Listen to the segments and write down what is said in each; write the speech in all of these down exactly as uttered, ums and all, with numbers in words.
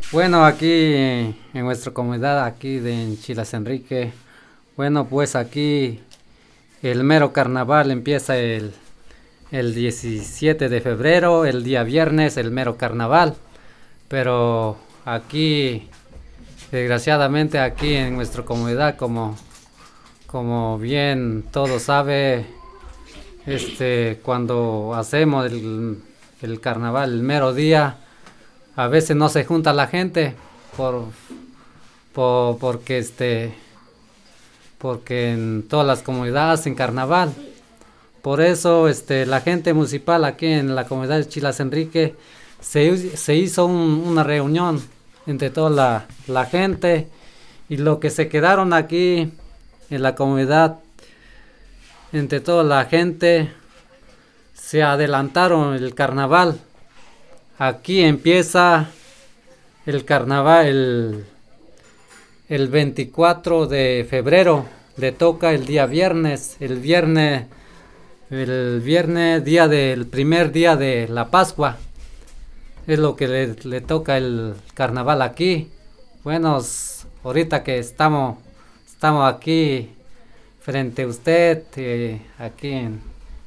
Bueno, aquí en nuestra comunidad, aquí de en Chilas Enrique, bueno, pues aquí el mero carnaval empieza el, el diecisiete de febrero, el día viernes, el mero carnaval. Pero aquí, desgraciadamente, aquí en nuestra comunidad, como, como bien todo sabe, este, cuando hacemos el, el carnaval el mero día, a veces no se junta la gente por, por porque este porque en todas las comunidades hacen carnaval. Por eso este la gente municipal aquí en la comunidad de Chilas Enrique se, se hizo un, una reunión entre toda la, la gente, y lo que se quedaron aquí en la comunidad entre toda la gente se adelantaron el carnaval. Aquí empieza el carnaval el, el veinticuatro de febrero. Le toca el día viernes. El viernes, el viernes día del primer día de la Pascua. Es lo que le, le toca el carnaval aquí. Bueno, ahorita que estamos, estamos aquí frente a usted, eh, aquí en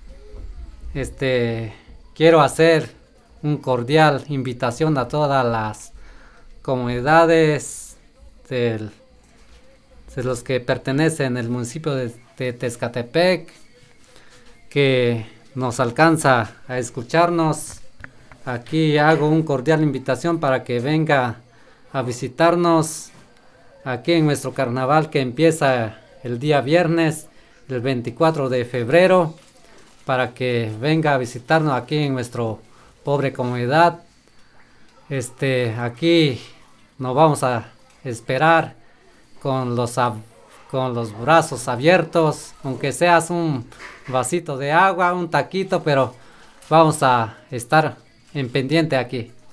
este, quiero hacer un cordial invitación a todas las comunidades del, de los que pertenecen al municipio de, de Tezcatepec, que nos alcanza a escucharnos. Aquí hago un cordial invitación para que venga a visitarnos aquí en nuestro carnaval, que empieza el día viernes, el veinticuatro de febrero, para que venga a visitarnos aquí en nuestro pobre comunidad. Este, aquí nos vamos a esperar con los, con los brazos abiertos, aunque seas un vasito de agua, un taquito, pero vamos a estar en pendiente aquí.